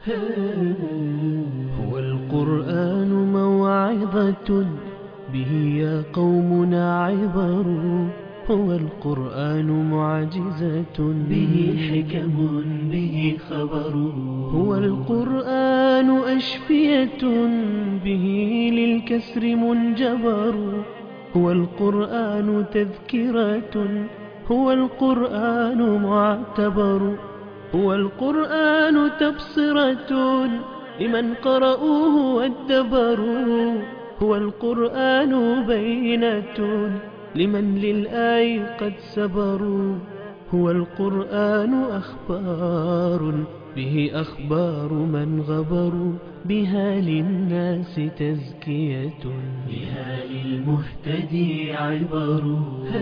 هو القرآن موعظة به يا قومنا عبر. هو القرآن معجزة به حكم به خبر. هو القرآن أشفية به للكسر منجبر. هو القرآن تذكرة. هو القرآن معتبر. هو القرآن تبصرة لمن قرأوه وادبروا. هو القرآن بينة لمن للآي قد سبروا. هو القرآن أخبار به أخبار من غبروا. بها للناس تزكية بها للمهتدي عبر.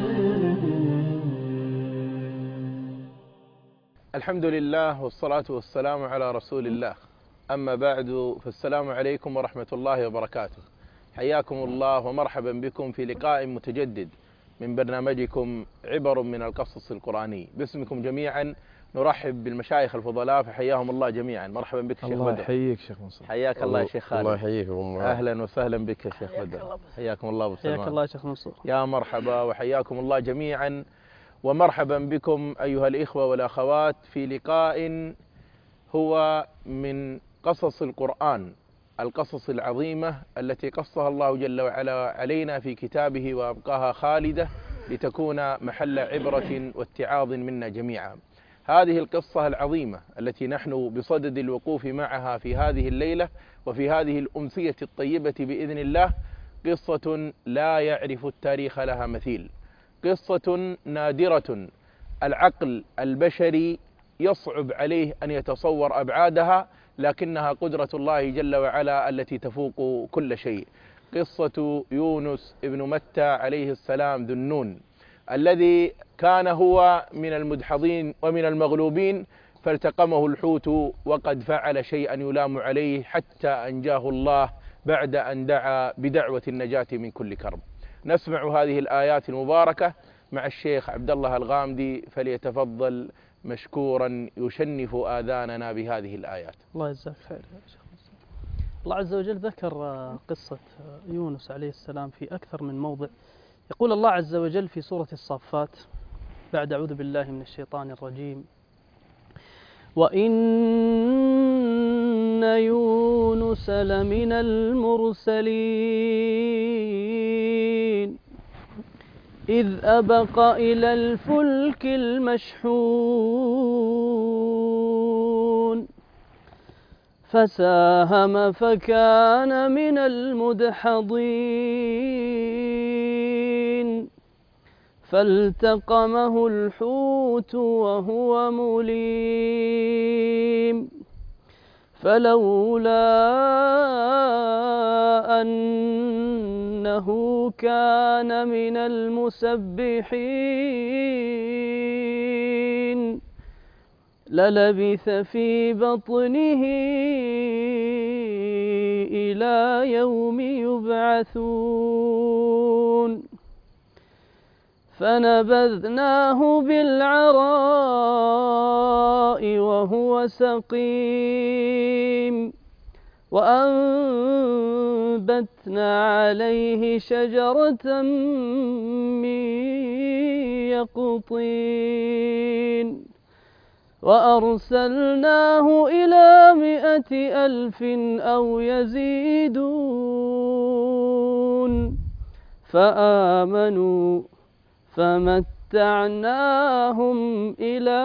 الحمد لله والصلاة والسلام على رسول الله. أما بعد، فالسلام عليكم ورحمة الله وبركاته. حياكم الله ومرحبا بكم في لقاء متجدد من برنامجكم عبر من القصص القرآني. باسمكم جميعا نرحب بالمشايخ الفضلاء، فحياهم الله جميعا. مرحبا بك شيخ بدر. الله يحييك شيخ مصطفى. حياك الله يا شيخ خالد. الله يحييك أبو معاذ. أهلا وسهلا بك يا شيخ بدر. حياكم الله أبو سلمان. حياك الله يا شيخ منصور. يا مرحبا وحياكم الله جميعا ومرحبا بكم أيها الإخوة والأخوات في لقاء هو من قصص القرآن، القصص العظيمة التي قصها الله جل وعلا علينا في كتابه وأبقاها خالدة لتكون محل عبرة واتعاظ منا جميعا. هذه القصة العظيمة التي نحن بصدد الوقوف معها في هذه الليلة وفي هذه الأمسية الطيبة بإذن الله قصة لا يعرف التاريخ لها مثيل، قصة نادرة العقل البشري يصعب عليه أن يتصور أبعادها، لكنها قدرة الله جل وعلا التي تفوق كل شيء. قصة يونس ابن متى عليه السلام ذو النون، الذي كان هو من المدحضين ومن المغلوبين، فالتقمه الحوت وقد فعل شيئا يلام عليه حتى أنجاه الله بعد أن دعا بدعوة النجاة من كل كرب. نسمع هذه الآيات المباركة مع الشيخ عبد الله الغامدي، فليتفضل مشكورا يشنف آذاننا بهذه الآيات. الله يجزاك خير يا شيخ منصور. الله عز وجل ذكر قصة يونس عليه السلام في أكثر من موضع. يقول الله عز وجل في سورة الصافات بعد أعوذ بالله من الشيطان الرجيم: وإن يونس لمن المرسلين إذ أبق إلى الفلك المشحون فساهم فكان من المدحضين فالتقمه الحوت وهو مليم فلولا أنه كان من المسبحين للبث في بطنه إلى يوم يبعثون فنبذناه بالعراء وهو سقيم وأنبتنا عليه شجرة من يقطين وأرسلناه إلى 100,000 أو يزيدون فآمنوا فمتعناهم إلى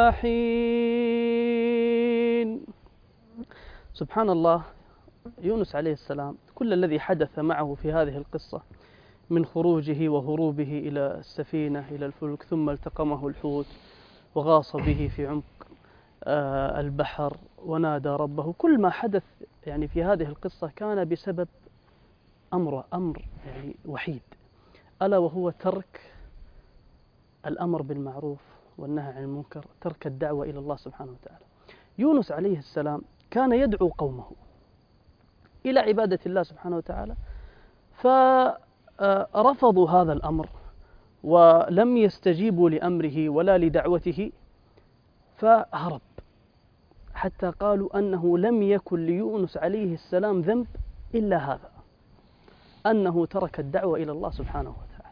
حين. سبحان الله، يونس عليه السلام كل الذي حدث معه في هذه القصة من خروجه وهروبه إلى السفينة إلى الفلك، ثم التقمه الحوت وغاص به في عمق البحر ونادى ربه، كل ما حدث يعني في هذه القصة كان بسبب أمر يعني وحيد، ألا وهو ترك الأمر بالمعروف والنهي عن المنكر، ترك الدعوة إلى الله سبحانه وتعالى. يونس عليه السلام كان يدعو قومه إلى عبادة الله سبحانه وتعالى، فرفضوا هذا الأمر ولم يستجيبوا لأمره ولا لدعوته، فهرب حتى قالوا أنه لم يكن ليونس عليه السلام ذنب إلا هذا، أنه ترك الدعوة إلى الله سبحانه وتعالى.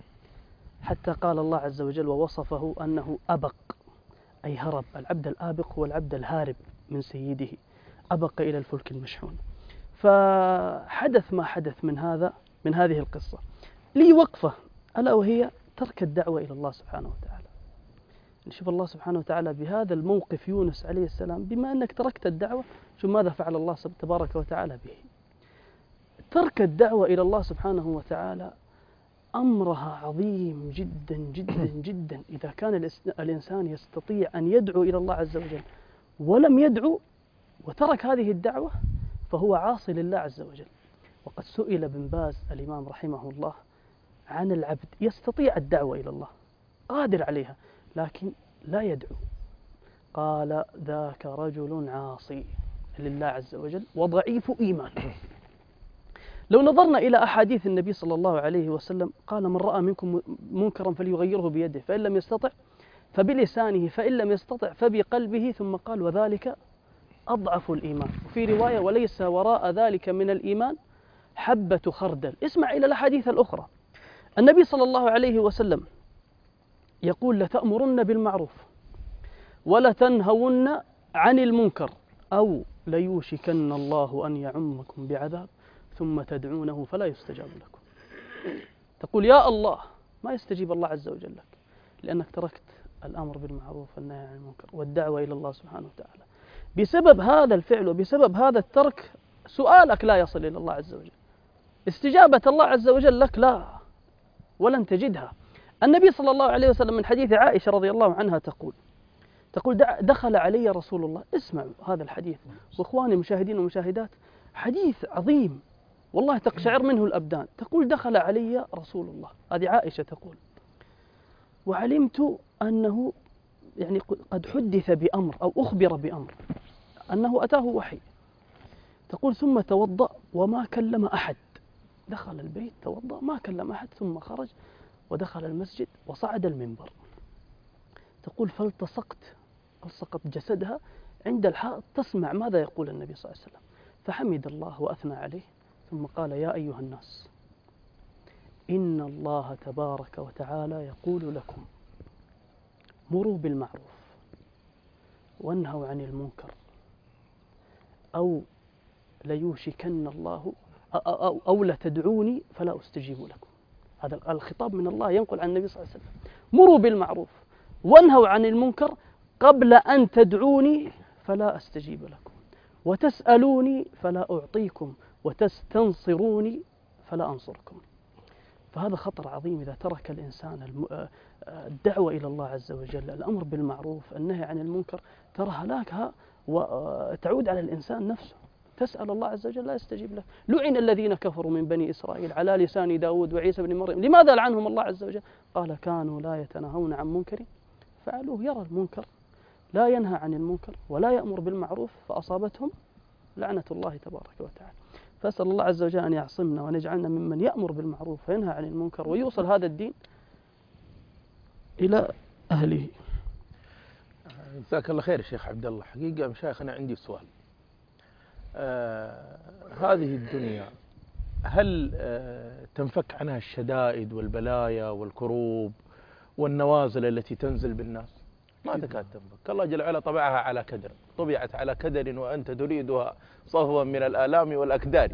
حتى قال الله عز وجل ووصفه أنه أبق، أي هرب. العبد الآبق هو العبد الهارب من سيده، أبق إلى الفلك المشحون. فحدث ما حدث من هذه القصة لي وقفة، ألا وهي ترك الدعوة إلى الله سبحانه وتعالى. نشوف الله سبحانه وتعالى بهذا الموقف يونس عليه السلام، بما أنك تركت الدعوة، شوف ماذا فعل الله تبارك وتعالى به. ترك الدعوة إلى الله سبحانه وتعالى أمرها عظيم جدا جدا جدا. إذا كان الإنسان يستطيع أن يدعو إلى الله عز وجل ولم يدعو وترك هذه الدعوة فهو عاصي لله عز وجل. وقد سئل ابن باز الإمام رحمه الله عن العبد يستطيع الدعوة إلى الله، قادر عليها، لكن لا يدعو. قال ذاك رجل عاصي لله عز وجل وضعيف إيمان. لو نظرنا إلى أحاديث النبي صلى الله عليه وسلم قال من رأى منكم منكرا فليغيره بيده، فإن لم يستطع فبلسانه، فإن لم يستطع فبقلبه، ثم قال وذلك أضعف الإيمان. وفي رواية وليس وراء ذلك من الإيمان حبة خردل. اسمع إلى الأحاديث الأخرى. النبي صلى الله عليه وسلم يقول لتأمرن بالمعروف ولتنهون عن المنكر أو ليوشكن الله أن يعمكم بعذاب ثم تدعونه فلا يستجاب لكم. تقول يا الله، ما يستجيب الله عز وجل لك لأنك تركت الأمر بالمعروف والنهي عن المنكر والدعوة إلى الله سبحانه وتعالى. بسبب هذا الفعل وبسبب هذا الترك سؤالك لا يصل إلى الله عز وجل، استجابة الله عز وجل لك لا، ولن تجدها. النبي صلى الله عليه وسلم من حديث عائشة رضي الله عنها تقول دخل علي رسول الله. اسمعوا هذا الحديث وإخواني المشاهدين والمشاهدات، حديث عظيم والله تقشعر منه الأبدان. تقول دخل علي رسول الله، هذه عائشة تقول، وعلمت أنه يعني قد حدث بأمر أو أخبر بأمر، أنه أتاه وحي. تقول ثم توضأ وما كلم أحد. دخل البيت توضأ ما كلم أحد، ثم خرج ودخل المسجد وصعد المنبر. تقول فالتصقت جسدها عند الحائط تسمع ماذا يقول النبي صلى الله عليه وسلم، فحمد الله وأثنى عليه ثم قال يا أيها الناس إن الله تبارك وتعالى يقول لكم مروا بالمعروف وانهوا عن المنكر أو ليوشكن الله أو لتدعوني فلا أستجيب لكم. هذا الخطاب من الله ينقل عن النبي صلى الله عليه وسلم. مروا بالمعروف وانهوا عن المنكر قبل أن تدعوني فلا أستجيب لكم، وتسألوني فلا أعطيكم، وتستنصروني فلا أنصركم. فهذا خطر عظيم إذا ترك الإنسان الدعوة إلى الله عز وجل، الأمر بالمعروف، النهي عن المنكر، ترى هلاكها وتعود على الإنسان نفسه. تسأل الله عز وجل لا يستجيب له. لعن الذين كفروا من بني إسرائيل على لسان داود وعيسى بن مريم. لماذا لعنهم الله عز وجل؟ قال كانوا لا يتناهون عن منكر فعلوه. يرى المنكر لا ينهى عن المنكر ولا يأمر بالمعروف فأصابتهم لعنة الله تبارك وتعالى. فأسأل الله عز وجل أن يعصمنا وأن يجعلنا ممن يأمر بالمعروف وينهى عن المنكر ويوصل هذا الدين إلى أهله. جزاك الله خير شيخ عبد الله. حقيقة مشايخ أنا عندي سؤال. هذه الدنيا هل تنفك عنها الشدائد والبلايا والكروب والنوازل التي تنزل بالناس؟ ما تكاد تنفك. الله جل وعلا طبعها على كدر، طبعت على كدر وأنت تريدها صهوا من الآلام والأكدار.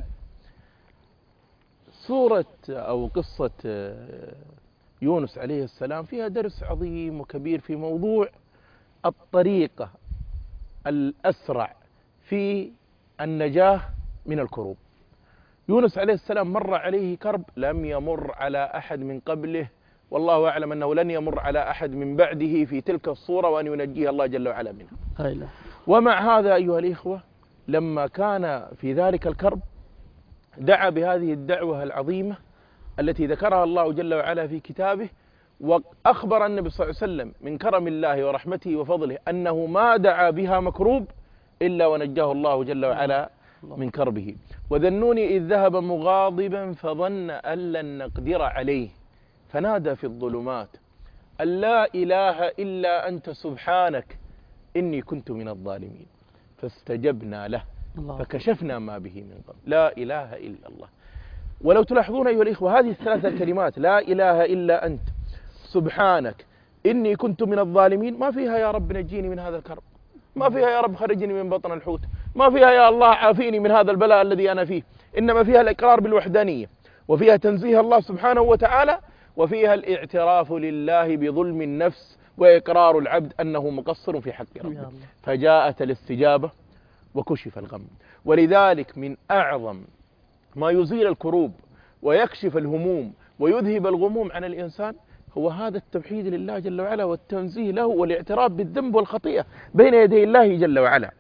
سورة أو قصة يونس عليه السلام فيها درس عظيم وكبير في موضوع الطريقة الأسرع في النجاة من الكروب. يونس عليه السلام مر عليه كرب لم يمر على أحد من قبله، والله أعلم أنه لن يمر على أحد من بعده في تلك الصورة وأن ينجيه الله جل وعلا منها. ومع هذا أيها الإخوة لما كان في ذلك الكرب دعا بهذه الدعوة العظيمة التي ذكرها الله جل وعلا في كتابه، وأخبر النبي صلى الله عليه وسلم من كرم الله ورحمته وفضله أنه ما دعا بها مكروب إلا ونجاه الله جل وعلا من كربه. وذنوني إذ ذهب مغاضبا فظن أن لن نقدر عليه فنادى في الظلمات أن لا إله إلا أنت سبحانك إني كنت من الظالمين. فاستجبنا له الله. فكشفنا ما به من قبل. لا إله إلا الله. ولو تلاحظون أيها الإخوة هذه الثلاثة الكلمات، لا إله إلا أنت، سبحانك، إني كنت من الظالمين، ما فيها يا رب نجيني من هذا الكرب، ما فيها يا رب خرجني من بطن الحوت، ما فيها يا الله عافيني من هذا البلاء الذي أنا فيه. إنما فيها الإقرار بالوحدانية، وفيها تنزيه الله سبحانه وتعالى، وفيها الاعتراف لله بظلم النفس وإقرار العبد أنه مقصر في حق ربه. فجاءت الاستجابة وكشف الغم. ولذلك من أعظم ما يزيل الكروب ويكشف الهموم ويذهب الغموم عن الإنسان هو هذا التوحيد لله جل وعلا والتنزيه له والاعتراف بالذنب والخطيئة بين يدي الله جل وعلا.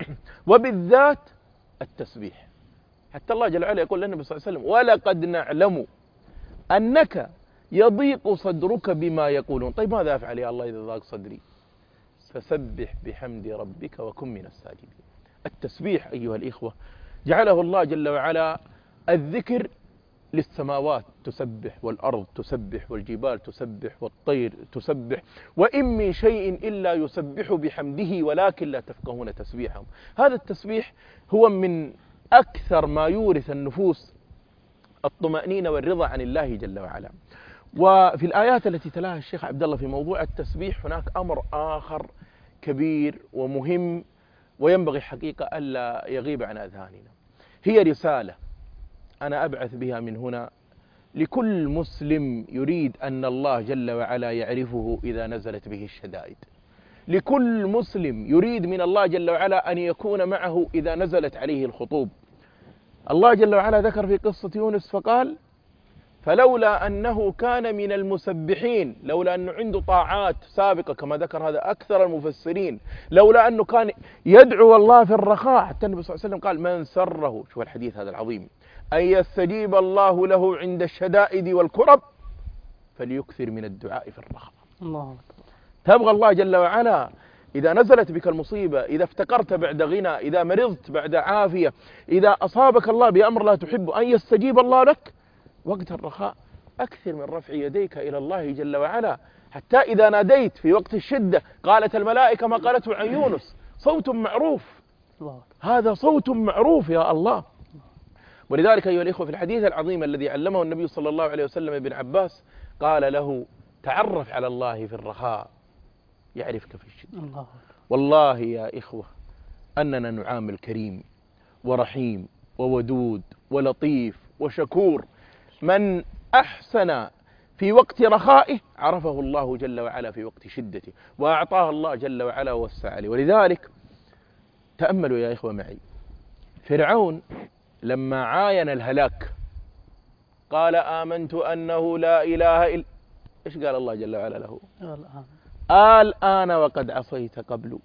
وبالذات التسبيح. حتى الله جل وعلا يقول للنبي صلى الله عليه وسلم: ولقد نعلم أنك يضيق صدرك بما يقولون. طيب ماذا أفعل يا الله إذا ضاق صدري؟ فسبح بحمد ربك وكن من الساجدين. التسبيح أيها الإخوة جعله الله جل وعلا الذكر للسماوات تسبح، والأرض تسبح، والجبال تسبح، والطير تسبح، وإن من شيء إلا يسبح بحمده ولكن لا تفقهون تسبيحهم. هذا التسبيح هو من أكثر ما يورث النفوس الطمأنينة والرضا عن الله جل وعلا. وفي الآيات التي تلاها الشيخ عبد الله في موضوع التسبيح هناك أمر آخر كبير ومهم وينبغي حقيقة ألا يغيب عن أذهاننا. هي رسالة أنا أبعث بها من هنا لكل مسلم يريد أن الله جل وعلا يعرفه إذا نزلت به الشدائد، لكل مسلم يريد من الله جل وعلا أن يكون معه إذا نزلت عليه الخطوب. الله جل وعلا ذكر في قصة يونس فقال: فلولا أنه كان من المسبحين، لولا أنه عنده طاعات سابقة كما ذكر هذا أكثر المفسرين، لولا أنه كان يدعو الله في الرخاء. حتى النبي صلى الله عليه وسلم قال: من سره، شوف الحديث هذا العظيم، أن يستجيب الله له عند الشدائد والكرب فليكثر من الدعاء في الرخاء. الله. تبغى الله جل وعلا إذا نزلت بك المصيبة، إذا افتقرت بعد غنى، إذا مرضت بعد عافية، إذا أصابك الله بأمر لا تحب أن يستجيب الله لك وقت الرخاء، أكثر من رفع يديك إلى الله جل وعلا، حتى إذا ناديت في وقت الشدة قالت الملائكة ما قالته عن يونس: صوت معروف. هذا صوت معروف يا الله. ولذلك أيها الإخوة في الحديث العظيم الذي علمه النبي صلى الله عليه وسلم ابن عباس قال له: تعرف على الله في الرخاء يعرفك في الشدة. الله. والله يا إخوة أننا نعامل كريم ورحيم وودود ولطيف وشكور. من أحسن في وقت رخائه عرفه الله جل وعلا في وقت شدته، وأعطاه الله جل وعلا ووسع عليه. ولذلك تأملوا يا إخوة معي، فرعون لما عاين الهلاك قال: آمنت أنه لا إله إلا، إيش قال الله جل وعلا له؟ الآن وقد عصيت قبل.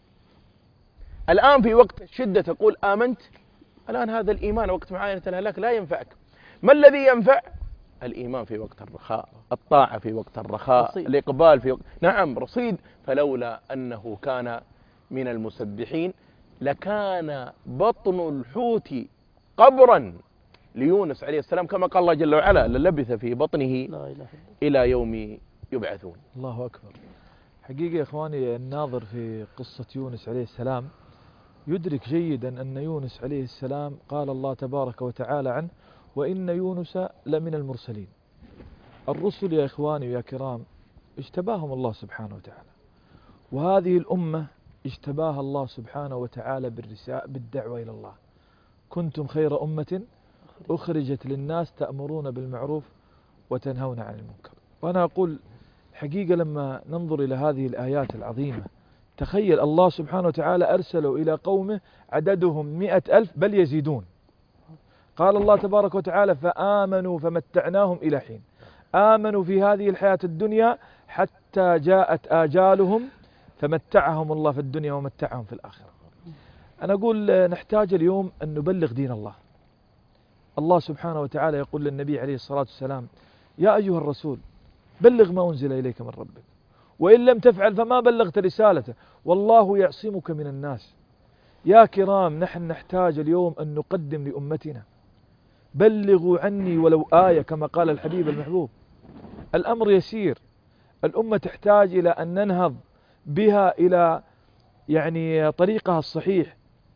الآن في وقت الشدة تقول آمنت، الآن هذا الإيمان وقت معاينة الهلاك لا ينفعك. ما الذي ينفع؟ الإيمان في وقت الرخاء، الطاعة في وقت الرخاء، رصيد. الإقبال في وقت، نعم رصيد. فلولا أنه كان من المسبحين لكان بطن الحوت قبرا ليونس عليه السلام، كما قال الله جل وعلا: للبث في بطنه إلى يوم يبعثون. الله أكبر. حقيقة يا إخواني الناظر في قصة يونس عليه السلام يدرك جيدا أن يونس عليه السلام قال الله تبارك وتعالى عنه: وإن يونس لمن المرسلين. الرسل يا إخواني ويا كرام اجتباهم الله سبحانه وتعالى، وهذه الأمة اجتباها الله سبحانه وتعالى بالدعوة إلى الله: كنتم خير أمة أخرجت للناس تأمرون بالمعروف وتنهون عن المنكر. وأنا أقول حقيقة لما ننظر إلى هذه الآيات العظيمة تخيل الله سبحانه وتعالى أرسلوا إلى قومه عددهم 100,000 بل يزيدون. قال الله تبارك وتعالى: فآمنوا فمتعناهم إلى حين. آمنوا في هذه الحياة الدنيا حتى جاءت آجالهم فمتعهم الله في الدنيا ومتعهم في الآخرة. أنا أقول نحتاج اليوم أن نبلغ دين الله. الله سبحانه وتعالى يقول للنبي عليه الصلاة والسلام: يا أيها الرسول بلغ ما أنزل إليك من ربك، وإن لم تفعل فما بلغت رسالته والله يعصمك من الناس. يا كرام نحن نحتاج اليوم أن نقدم لأمتنا: بلغوا عني ولو آية، كما قال الحبيب المحبوب. الأمر يسير، الأمة تحتاج إلى أن ننهض بها إلى طريقها الصحيح.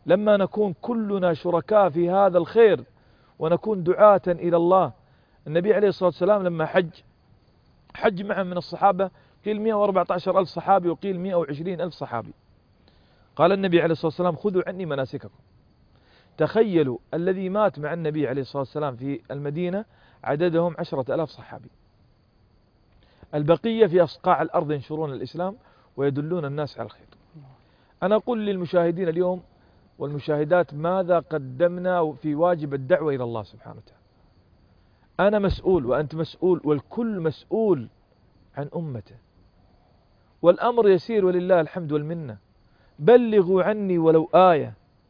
لما نكون كلنا شركاء في هذا الخير ونكون دعاة إلى الله. النبي عليه الصلاة والسلام لما حج معه من الصحابة قيل 114 ألف صحابي وقيل 120 ألف صحابي. قال النبي عليه الصلاة والسلام خذوا عني مناسككم. تخيلوا الذي مات مع النبي عليه الصلاة والسلام في المدينة عددهم 10,000 صحابي، البقية في أصقاع الأرض ينشرون الإسلام ويدلون الناس على الخير. أنا أقول للمشاهدين اليوم والمشاهدات ماذا قدمنا في واجب الدعوة إلى الله سبحانه وتعالى. أنا مسؤول وأنت مسؤول والكل مسؤول عن أمته، والأمر يسير ولله الحمد والمنة. بلغوا عني ولو آية،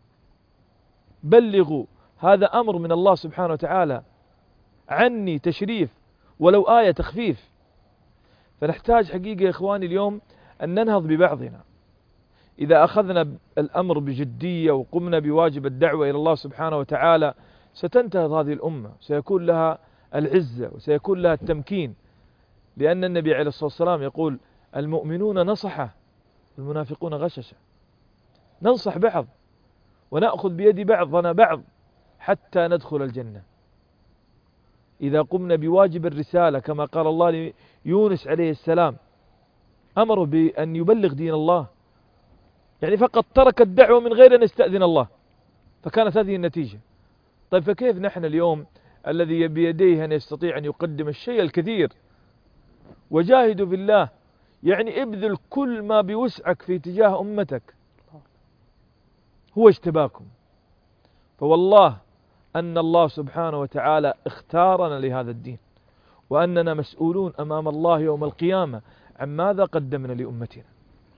بلغوا، هذا أمر من الله سبحانه وتعالى، عني تشريف ولو آية تخفيف. فنحتاج حقيقة يا إخواني اليوم أن ننهض ببعضنا. إذا أخذنا الأمر بجدية وقمنا بواجب الدعوة إلى الله سبحانه وتعالى ستنتهض هذه الأمة، سيكون لها العزة وسيكون لها التمكين. لأن النبي عليه الصلاة والسلام يقول المؤمنون نصحة المنافقون غششة. ننصح بعض ونأخذ بيد بعضنا بعض حتى ندخل الجنة. إذا قمنا بواجب الرسالة كما قال الله ليونس عليه السلام، أمره بأن يبلغ دين الله، يعني فقط ترك الدعوة من غير أن يستأذن الله، فكانت هذه النتيجة. طيب فكيف نحن اليوم الذي بيديه أن يستطيع أن يقدم الشيء الكثير؟ وجاهدوا في الله، يعني ابذل كل ما بوسعك في اتجاه أمتك، هو اجتباكم. فوالله أن الله سبحانه وتعالى اختارنا لهذا الدين، وأننا مسؤولون أمام الله يوم القيامة عن ماذا قدمنا لأمتنا.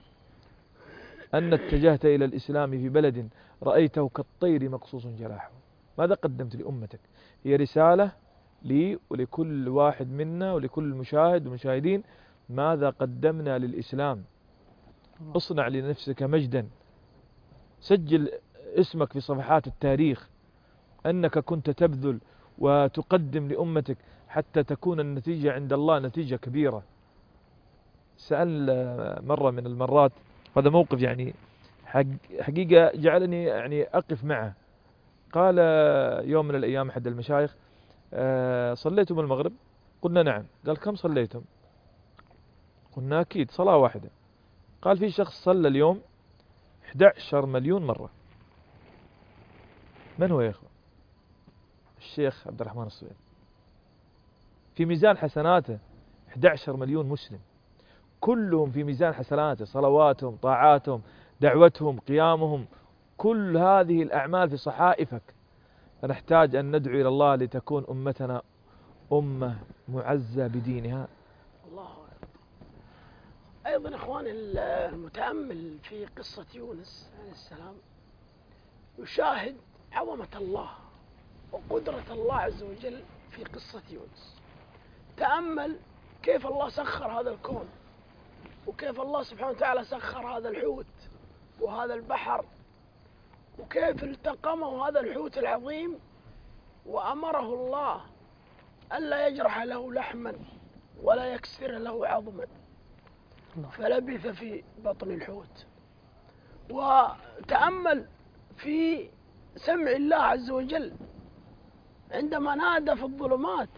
أن اتجهت إلى الإسلام في بلد رأيته كالطير مقصوص جناحه، ماذا قدمت لأمتك؟ هي رسالة لي ولكل واحد منا ولكل مشاهد ومشاهدين، ماذا قدمنا للإسلام؟ اصنع لنفسك مجدا، سجل اسمك في صفحات التاريخ أنك كنت تبذل وتقدم لأمتك حتى تكون النتيجة عند الله نتيجة كبيرة. سأل مرة من المرات، هذا موقف يعني حقيقة جعلني يعني أقف معه. قال يوم من الأيام أحد المشايخ صليتم المغرب؟ قلنا نعم. قال كم صليتم؟ قلنا أكيد صلاة واحدة. قال في شخص صلى اليوم 11 مليون مرة. من هو يا إخوة؟ الشيخ عبد الرحمن الصويد. في ميزان حسناته 11 مليون مسلم، كلهم في ميزان حسناته، صلواتهم، طاعاتهم، دعوتهم، قيامهم، كل هذه الأعمال في صحائفك. فنحتاج أن ندعو إلى الله لتكون أمتنا أمة معزة بدينها. الله أكبر. أيضا إخواني المتأمل في قصة يونس عليه السلام يشاهد عظمة الله وقدرة الله عز وجل في قصة يونس. تأمل كيف الله سخر هذا الكون، وكيف الله سبحانه وتعالى سخر هذا الحوت وهذا البحر، وكيف التقمه هذا الحوت العظيم وأمره الله ألا يجرح له لحما ولا يكسر له عظما، فلبث في بطن الحوت. وتأمل في سمع الله عز وجل عندما نادى في الظلمات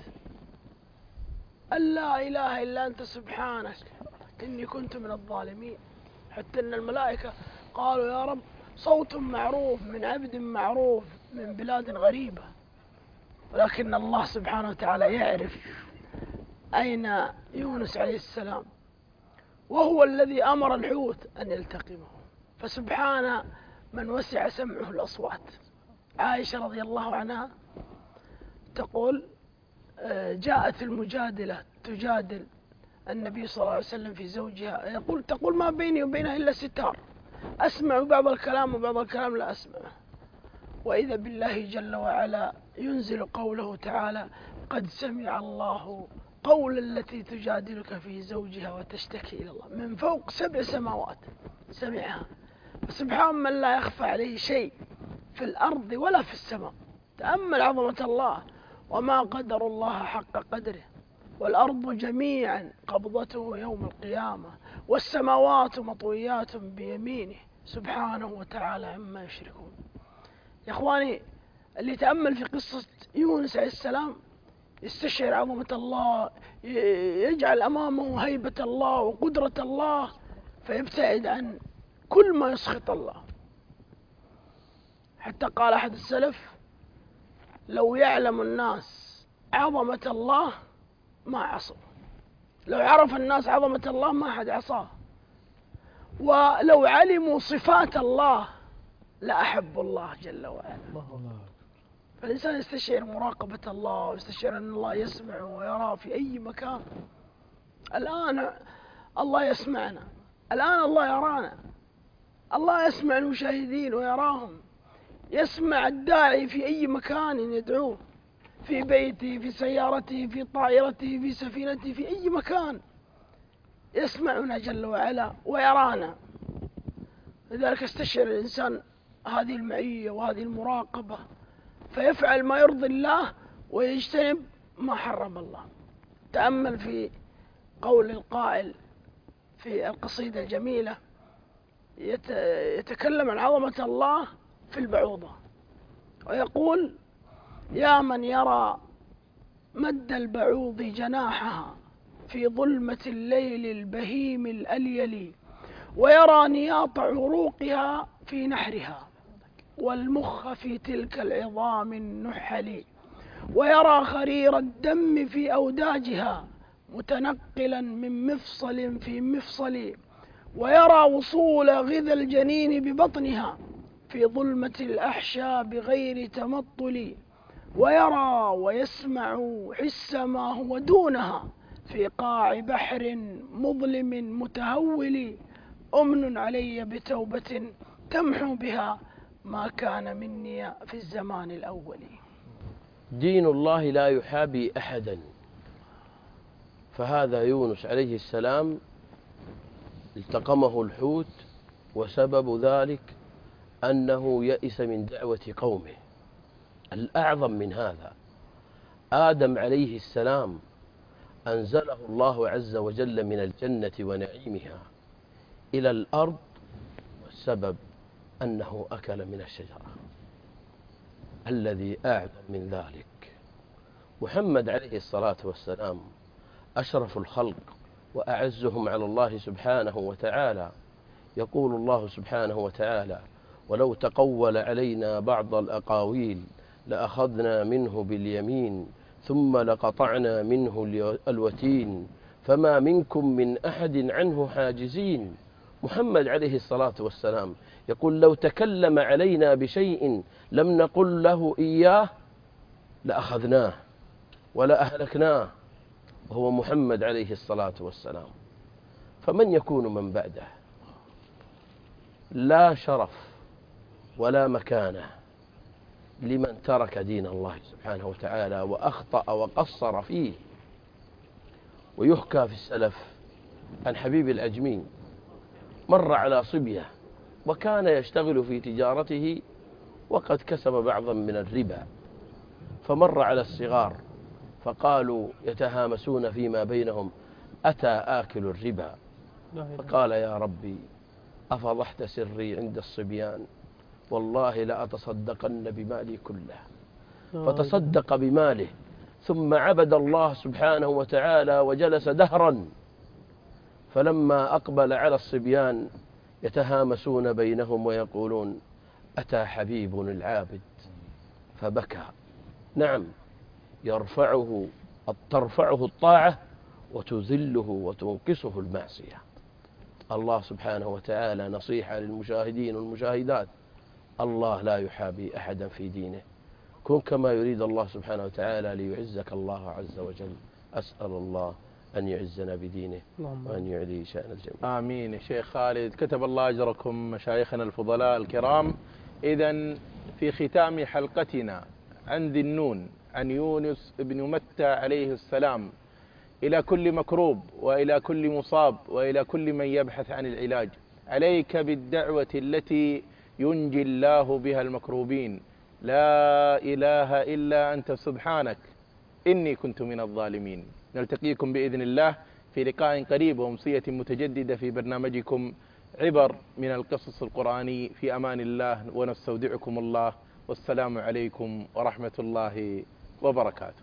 أن لا إله إلا أنت سبحانك إني كنت من الظالمين، حتى أن الملائكة قالوا يا رب صوت معروف من عبد معروف من بلاد غريبة. ولكن الله سبحانه وتعالى يعرف أين يونس عليه السلام، وهو الذي أمر الحوت أن يلتقمه. فسبحان من وسع سمعه الأصوات. عائشة رضي الله عنها تقول جاءت المجادلة تجادل النبي صلى الله عليه وسلم في زوجها، تقول ما بيني وبينها إلا ستار، أسمع بعض الكلام وبعض الكلام لا أسمعه. وإذا بالله جل وعلا ينزل قوله تعالى قد سمع الله قول التي تجادلك في زوجها وتشتكي إلى الله، من فوق 7 سماوات سمعها. فسبحان من لا يخفى عليه شيء في الأرض ولا في السماء. تأمل عظمة الله، وما قدر الله حق قدره، والأرض جميعا قبضته يوم القيامة، والسماوات مطويات بيمينه سبحانه وتعالى عما يشركون. يا إخواني، اللي يتأمل في قصة يونس عليه السلام يستشعر عظمة الله، يجعل أمامه هيبة الله وقدرة الله، فيبتعد عن كل ما يسخط الله. حتى قال أحد السلف: لو يعلم الناس عظمة الله ما عصوا، لو عرف الناس عظمة الله ما أحد عصاه، ولو علموا صفات الله لأحبوا الله جل وعلا. فالإنسان يستشعر مراقبة الله، ويستشعر أن الله يسمع ويرى في أي مكان. الآن الله يسمعنا، الآن الله يرانا، الله يسمع المشاهدين ويراهم، يسمع الداعي في أي مكان يدعوه، في بيته، في سيارته، في طائرته، في سفينته، في أي مكان يسمعنا جل وعلا ويرانا. لذلك يستشعر الإنسان هذه المعية وهذه المراقبة، فيفعل ما يرضي الله ويجتنب ما حرم الله. تأمل في قول القائل في القصيدة الجميلة، يتكلم عن عظمة الله في البعوضة ويقول: يا من يرى مد البعوض جناحها في ظلمة الليل البهيم الأليل، ويرى نياط عروقها في نحرها، والمخ في تلك العظام النحل، ويرى خرير الدم في أوداجها متنقلا من مفصل في مفصل، ويرى وصول غذا الجنين ببطنها في ظلمة الأحشاء بغير تمطل، ويرى ويسمع حس ما هو دونها في قاع بحر مظلم متهول. أمن علي بتوبة تمحو بها ما كان مني في الزمان الأول. دين الله لا يحابي أحدا، فهذا يونس عليه السلام التقمه الحوت، وسبب ذلك أنه يئس من دعوة قومه. الأعظم من هذا آدم عليه السلام أنزله الله عز وجل من الجنة ونعيمها إلى الأرض، والسبب أنه أكل من الشجرة. الذي أعظم من ذلك محمد عليه الصلاة والسلام أشرف الخلق وأعزهم على الله سبحانه وتعالى. يقول الله سبحانه وتعالى: ولو تقول علينا بعض الأقاويل لأخذنا منه باليمين ثم لقطعنا منه الوتين فما منكم من أحد عنه حاجزين. محمد عليه الصلاة والسلام يقول: لو تكلم علينا بشيء لم نقل له إياه لأخذناه ولا أهلكناه، وهو محمد عليه الصلاة والسلام. فمن يكون من بعده؟ لا شرف ولا مكانة لمن ترك دين الله سبحانه وتعالى وأخطأ وقصر فيه. ويحكى في السلف عن حبيب العجمي مر على صبية وكان يشتغل في تجارته وقد كسب بعضا من الربا، فمر على الصغار فقالوا يتهامسون فيما بينهم: أتى آكل الربا. فقال: يا ربي أفضحت سري عند الصبيان، والله لأتصدقن بمالي كله. فتصدق بماله ثم عبد الله سبحانه وتعالى وجلس دهرا، فلما أقبل على الصبيان يتهامسون بينهم ويقولون: أتى حبيب العابد. فبكى. نعم، ترفعه الطاعة وتذله وتنقصه المعصية. الله سبحانه وتعالى نصيحة للمشاهدين والمشاهدات: الله لا يحابي أحدا في دينه. كن كما يريد الله سبحانه وتعالى ليعزك الله عز وجل. أسأل الله أن يعزنا بدينه وأن يعلي شأن الجميع. آمين يا شيخ خالد، كتب الله أجركم مشايخنا الفضلاء الكرام. إذن في ختام حلقتنا عن ذي النون عن يونس بن متى عليه السلام إلى كل مكروب وإلى كل مصاب وإلى كل من يبحث عن العلاج: عليك بالدعوة التي ينجي الله بها المكروبين. لا إله إلا أنت سبحانك إني كنت من الظالمين. نلتقيكم بإذن الله في لقاء قريب وأمسية متجددة في برنامجكم عبر من القصص القرآني. في أمان الله، ونستودعكم الله، والسلام عليكم ورحمة الله وبركاته.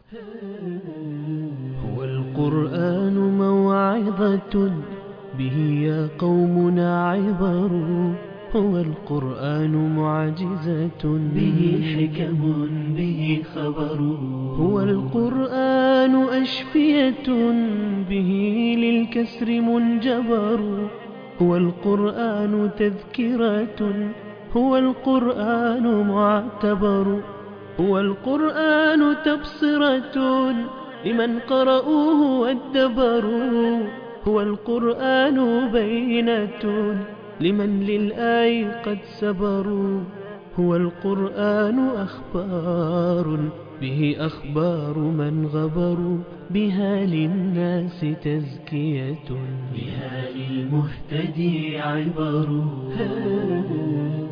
هو القرآن موعظة به يا قومنا عبر، هو القرآن معجزة به حكم به خبر، هو القرآن أشفية به للكسر منجبر، هو القرآن تذكرة، هو القرآن معتبر، هو القرآن تبصرة لمن قرأوه وادبروا، هو القرآن بينة لمن للآي قد سبروا، هو القرآن أخبار به أخبار من غبروا، بها للناس تزكية بها للمهتدي عبر.